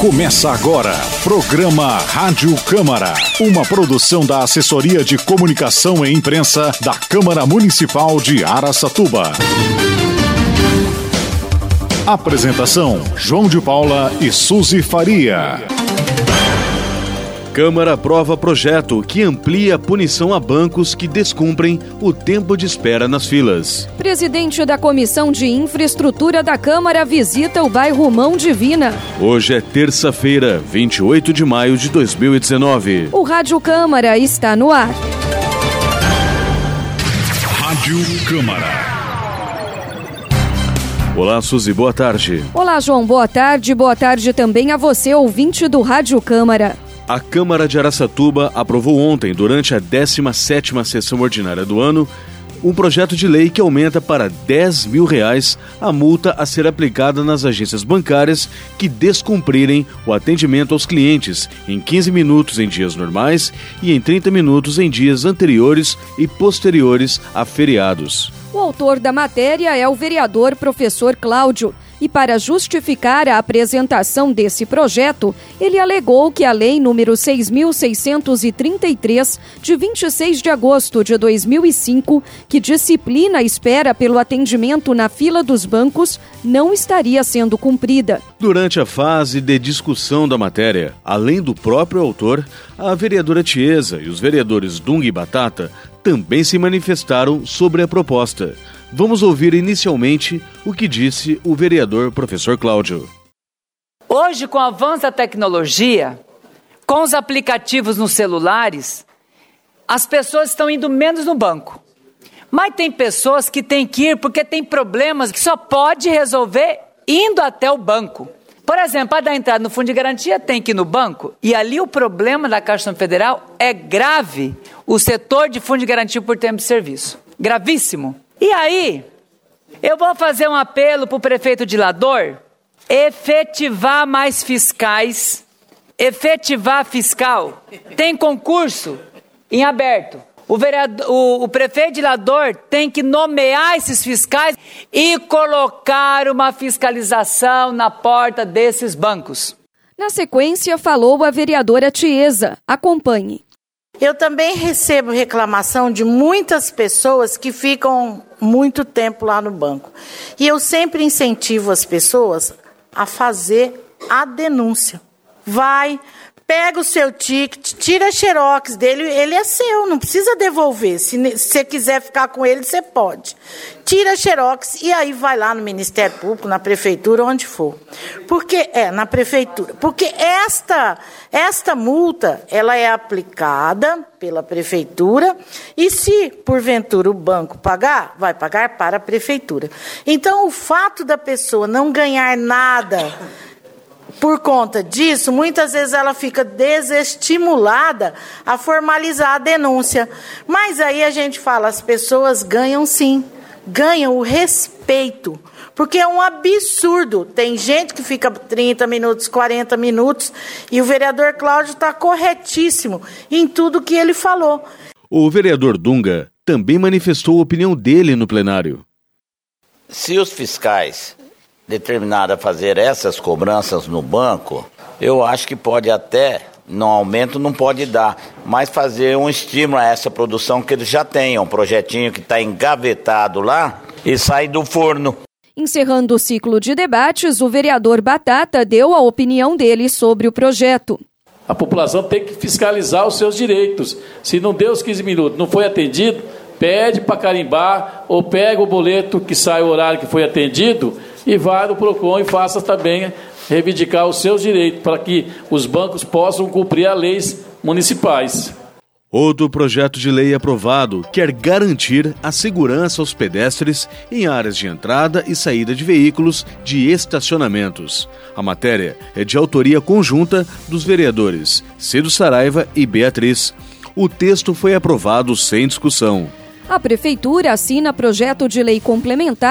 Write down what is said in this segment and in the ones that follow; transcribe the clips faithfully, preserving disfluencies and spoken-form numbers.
Começa agora, programa Rádio Câmara, uma produção da Assessoria de Comunicação e Imprensa da Câmara Municipal de Araçatuba. Apresentação, João de Paula e Suzy Faria. Câmara aprova projeto que amplia a punição a bancos que descumprem o tempo de espera nas filas. Presidente da Comissão de Infraestrutura da Câmara visita o bairro Mão Divina. Hoje é terça-feira, vinte e oito de maio de dois mil e dezenove. O Rádio Câmara está no ar. Rádio Câmara. Olá, Suzy, boa tarde. Olá, João, boa tarde. Boa tarde também a você, ouvinte do Rádio Câmara. A Câmara de Araçatuba aprovou ontem, durante a décima sétima sessão ordinária do ano, um projeto de lei que aumenta para dez mil reais a multa a ser aplicada nas agências bancárias que descumprirem o atendimento aos clientes em quinze minutos em dias normais e em trinta minutos em dias anteriores e posteriores a feriados. O autor da matéria é o vereador professor Cláudio. E para justificar a apresentação desse projeto, ele alegou que a Lei número seis mil seiscentos e trinta e três, de vinte e seis de agosto de dois mil e cinco, que disciplina a espera pelo atendimento na fila dos bancos, não estaria sendo cumprida. Durante a fase de discussão da matéria, além do próprio autor, a vereadora Tiesa e os vereadores Dunga e Batata também se manifestaram sobre a proposta. Vamos ouvir inicialmente o que disse o vereador professor Cláudio. Hoje, com o avanço da tecnologia, com os aplicativos nos celulares, as pessoas estão indo menos no banco. Mas tem pessoas que têm que ir porque tem problemas que só pode resolver indo até o banco. Por exemplo, para dar entrada no fundo de garantia, tem que ir no banco. E ali o problema da Caixa Federal é grave. O setor de fundo de garantia por tempo de serviço. Gravíssimo. E aí, eu vou fazer um apelo para o prefeito de Lador efetivar mais fiscais, efetivar fiscal. Tem concurso em aberto. O, vereador, o, o prefeito de Lador tem que nomear esses fiscais e colocar uma fiscalização na porta desses bancos. Na sequência, falou a vereadora Tiesa. Acompanhe. Eu também recebo reclamação de muitas pessoas que ficam muito tempo lá no banco. E eu sempre incentivo as pessoas a fazer a denúncia. Vai, pega o seu ticket, tira a xerox dele, ele é seu, não precisa devolver. Se você quiser ficar com ele, você pode. Tira a xerox e aí vai lá no Ministério Público, na Prefeitura, onde for. Porque, é, na Prefeitura. Porque esta, esta multa, ela é aplicada pela Prefeitura e se, porventura, o banco pagar, vai pagar para a Prefeitura. Então, o fato da pessoa não ganhar nada por conta disso, muitas vezes ela fica desestimulada a formalizar a denúncia. Mas aí a gente fala, as pessoas ganham sim, ganham o respeito, porque é um absurdo. Tem gente que fica trinta minutos, quarenta minutos, e o vereador Cláudio está corretíssimo em tudo que ele falou. O vereador Dunga também manifestou a opinião dele no plenário. Se os fiscais determinado a fazer essas cobranças no banco, eu acho que pode até, no aumento não pode dar, mas fazer um estímulo a essa produção que eles já têm, um projetinho que está engavetado lá e sai do forno. Encerrando o ciclo de debates, o vereador Batata deu a opinião dele sobre o projeto. A população tem que fiscalizar os seus direitos. Se não deu os quinze minutos, não foi atendido, pede para carimbar ou pega o boleto que sai o horário que foi atendido e vai no PROCON e faça também reivindicar os seus direitos para que os bancos possam cumprir as leis municipais. Outro projeto de lei aprovado quer garantir a segurança aos pedestres em áreas de entrada e saída de veículos de estacionamentos. A matéria é de autoria conjunta dos vereadores Cido Saraiva e Beatriz. O texto foi aprovado sem discussão. A Prefeitura assina projeto de lei complementar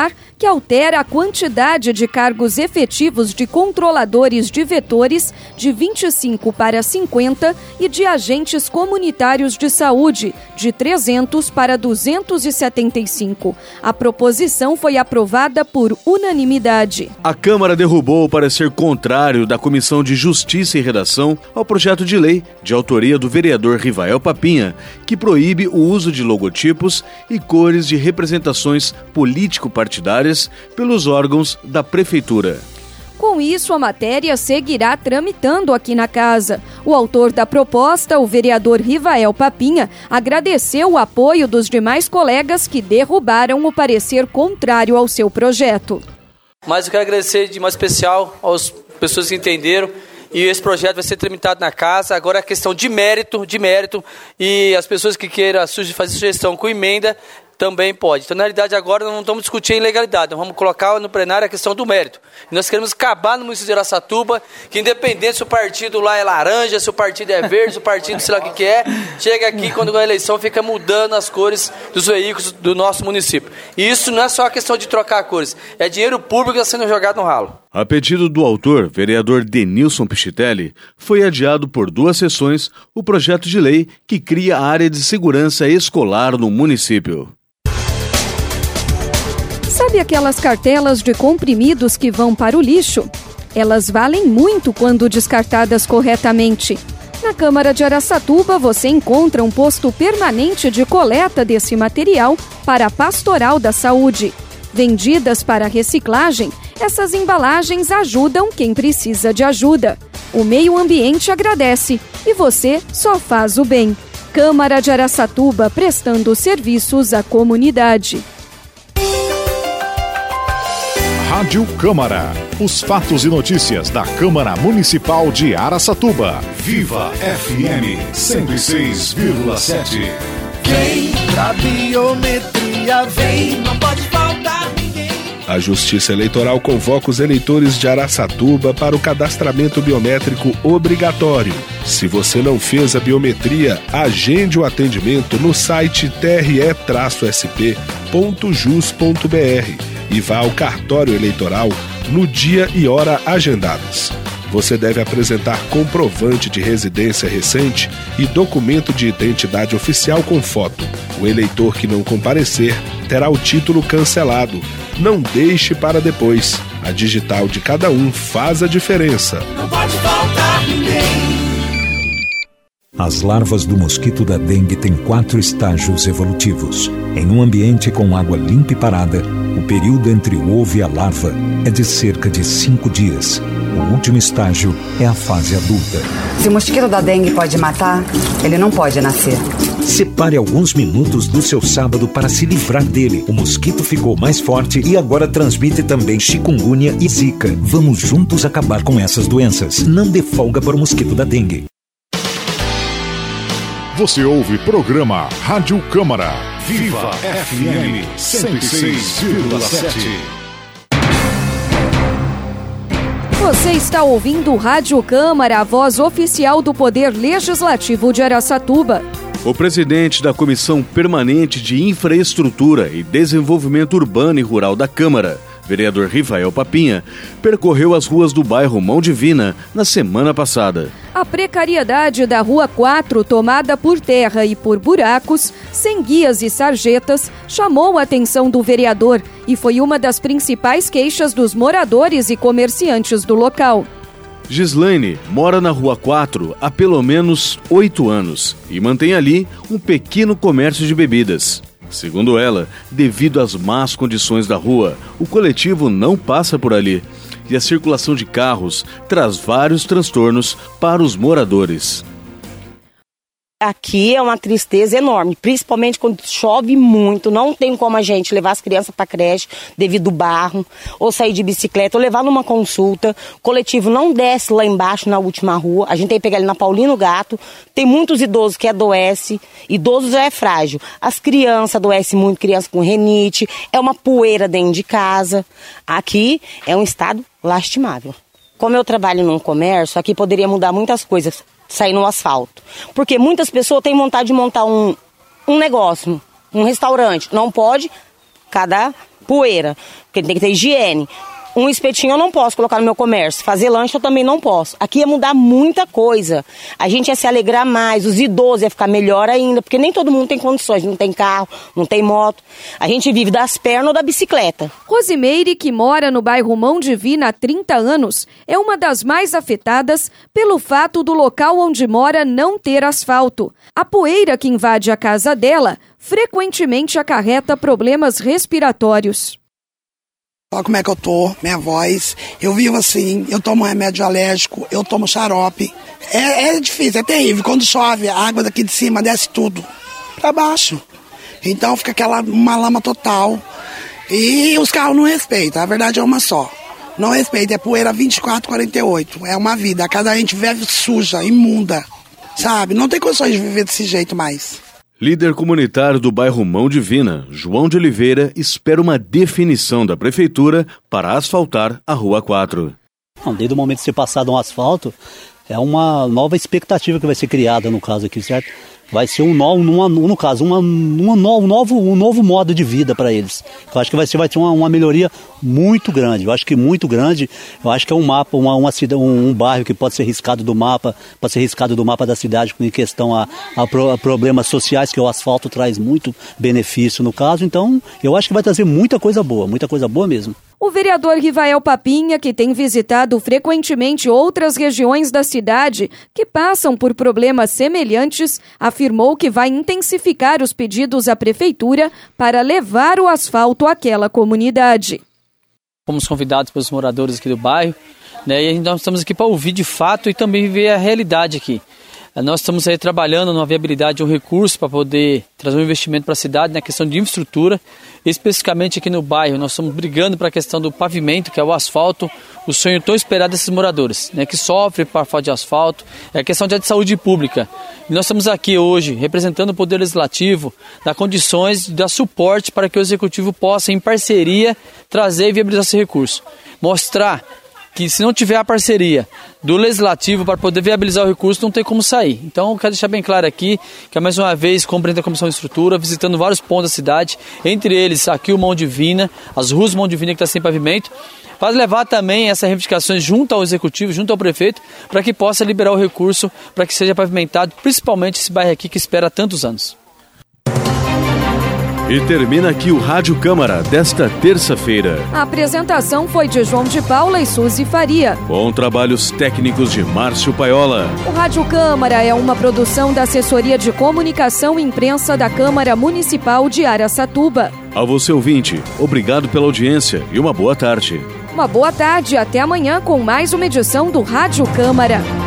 que altera a quantidade de cargos efetivos de controladores de vetores de vinte e cinco para cinquenta e de agentes comunitários de saúde de trezentos para duzentos e setenta e cinco. A proposição foi aprovada por unanimidade. A Câmara derrubou o parecer contrário da Comissão de Justiça e Redação ao projeto de lei de autoria do vereador Rivael Papinha, que proíbe o uso de logotipos e cores de representações político-partidárias pelos órgãos da Prefeitura. Com isso, a matéria seguirá tramitando aqui na casa. O autor da proposta, o vereador Rivael Papinha, agradeceu o apoio dos demais colegas que derrubaram o parecer contrário ao seu projeto. Mas eu quero agradecer de modo especial às pessoas que entenderam. E esse projeto vai ser tramitado na casa. Agora é questão de mérito, de mérito. E as pessoas que queiram fazer sugestão com emenda também pode. Então, na realidade, agora não estamos discutindo a ilegalidade. Nós vamos colocar no plenário a questão do mérito. E nós queremos acabar no município de Araçatuba, que independente se o partido lá é laranja, se o partido é verde, se o partido sei lá o que, que é, chega aqui quando a eleição fica mudando as cores dos veículos do nosso município. E isso não é só a questão de trocar cores, é dinheiro público que está sendo jogado no ralo. A pedido do autor, vereador Denilson Pichitelli, foi adiado por duas sessões o projeto de lei que cria a área de segurança escolar no município. Sabe aquelas cartelas de comprimidos que vão para o lixo? Elas valem muito quando descartadas corretamente. Na Câmara de Araçatuba você encontra um posto permanente de coleta desse material para a Pastoral da Saúde. Vendidas para reciclagem, essas embalagens ajudam quem precisa de ajuda. O meio ambiente agradece e você só faz o bem. Câmara de Araçatuba, prestando serviços à comunidade. Rádio Câmara. Os fatos e notícias da Câmara Municipal de Araçatuba. Viva F M cento e seis vírgula sete. Vem pra biometria, vem, não pode faltar ninguém. A Justiça Eleitoral convoca os eleitores de Araçatuba para o cadastramento biométrico obrigatório. Se você não fez a biometria, agende o atendimento no site t r e s p ponto jus ponto b r e vá ao cartório eleitoral no dia e hora agendados. Você deve apresentar comprovante de residência recente e documento de identidade oficial com foto. O eleitor que não comparecer terá o título cancelado. Não deixe para depois. A digital de cada um faz a diferença. Não pode faltar ninguém. As larvas do mosquito da dengue têm quatro estágios evolutivos. Em um ambiente com água limpa e parada, o período entre o ovo e a larva é de cerca de cinco dias. O último estágio é a fase adulta. Se o mosquito da dengue pode matar, ele não pode nascer. Separe alguns minutos do seu sábado para se livrar dele. O mosquito ficou mais forte e agora transmite também chikungunya e zika. Vamos juntos acabar com essas doenças. Não dê folga para o mosquito da dengue. Você ouve programa Rádio Câmara. Viva F M cento e seis vírgula sete. Você está ouvindo Rádio Câmara, a voz oficial do Poder Legislativo de Araçatuba. O presidente da Comissão Permanente de Infraestrutura e Desenvolvimento Urbano e Rural da Câmara, vereador Rivael Papinha, percorreu as ruas do bairro Mão Divina na semana passada. A precariedade da Rua quatro, tomada por terra e por buracos, sem guias e sarjetas, chamou a atenção do vereador e foi uma das principais queixas dos moradores e comerciantes do local. Gislaine mora na Rua quatro há pelo menos oito anos e mantém ali um pequeno comércio de bebidas. Segundo ela, devido às más condições da rua, o coletivo não passa por ali e a circulação de carros traz vários transtornos para os moradores. Aqui é uma tristeza enorme, principalmente quando chove muito, não tem como a gente levar as crianças para a creche devido ao barro, ou sair de bicicleta, ou levar numa consulta. O coletivo não desce lá embaixo na última rua, a gente tem que pegar ele na Paulino Gato. Tem muitos idosos que adoecem, idosos já é frágil. As crianças adoecem muito, crianças com renite, é uma poeira dentro de casa. Aqui é um estado lastimável. Como eu trabalho num comércio, aqui poderia mudar muitas coisas. Sair no asfalto. Porque muitas pessoas têm vontade de montar um, um negócio, um restaurante. Não pode, cada poeira, porque tem que ter higiene. Um espetinho eu não posso colocar no meu comércio. Fazer lanche eu também não posso. Aqui ia mudar muita coisa. A gente ia se alegrar mais, os idosos ia ficar melhor ainda, porque nem todo mundo tem condições, não tem carro, não tem moto. A gente vive das pernas ou da bicicleta. Rosimeire, que mora no bairro Mão Divina há trinta anos, é uma das mais afetadas pelo fato do local onde mora não ter asfalto. A poeira que invade a casa dela frequentemente acarreta problemas respiratórios. Olha como é que eu tô, minha voz, eu vivo assim, eu tomo remédio alérgico, eu tomo xarope. É, é difícil, é terrível. Quando chove, a água daqui de cima desce tudo pra baixo. Então fica aquela uma lama total. E os carros não respeitam, a verdade é uma só. Não respeita, é poeira vinte e quatro, quarenta e oito. É uma vida, a casa a gente vive suja, imunda, sabe? Não tem condições de viver desse jeito mais. Líder comunitário do bairro Mão Divina, João de Oliveira, espera uma definição da prefeitura para asfaltar a Rua quatro. Não, desde o momento de ser passado um asfalto, é uma nova expectativa que vai ser criada no caso aqui, certo? Vai ser um novo, uma, no caso, uma, uma no, um, novo, um novo modo de vida para eles. Eu acho que vai ser, vai ter uma, uma melhoria muito grande. Eu acho que muito grande. Eu acho que é um mapa, uma, uma cidade, um, um bairro que pode ser riscado do mapa, pode ser riscado do mapa da cidade em questão a, a, pro, a problemas sociais, que o asfalto traz muito benefício no caso. Então, eu acho que vai trazer muita coisa boa, muita coisa boa mesmo. O vereador Rivael Papinha, que tem visitado frequentemente outras regiões da cidade que passam por problemas semelhantes, afirmou que vai intensificar os pedidos à prefeitura para levar o asfalto àquela comunidade. Fomos convidados pelos moradores aqui do bairro, né, e nós estamos aqui para ouvir de fato e também viver a realidade aqui. Nós estamos aí trabalhando na viabilidade de um recurso para poder trazer um investimento para a cidade na questão de infraestrutura. Especificamente aqui no bairro, nós estamos brigando para a questão do pavimento, que é o asfalto, o sonho tão esperado desses moradores, né, que sofrem por falta de asfalto, é a questão de saúde pública. E nós estamos aqui hoje representando o Poder Legislativo, dar condições de dar suporte para que o Executivo possa, em parceria, trazer e viabilizar esse recurso. Mostrar que se não tiver a parceria do Legislativo para poder viabilizar o recurso, não tem como sair. Então, eu quero deixar bem claro aqui que, mais uma vez, compreendo a Comissão de Estrutura, visitando vários pontos da cidade, entre eles aqui o Mão Divina, as ruas Mão Divina que está sem pavimento, para levar também essas reivindicações junto ao Executivo, junto ao Prefeito, para que possa liberar o recurso para que seja pavimentado, principalmente esse bairro aqui que espera há tantos anos. E termina aqui o Rádio Câmara desta terça-feira. A apresentação foi de João de Paula e Suzy Faria, com trabalhos técnicos de Márcio Paiola. O Rádio Câmara é uma produção da Assessoria de Comunicação e Imprensa da Câmara Municipal de Araçatuba. A você, ouvinte, obrigado pela audiência e uma boa tarde. Uma boa tarde, até amanhã com mais uma edição do Rádio Câmara.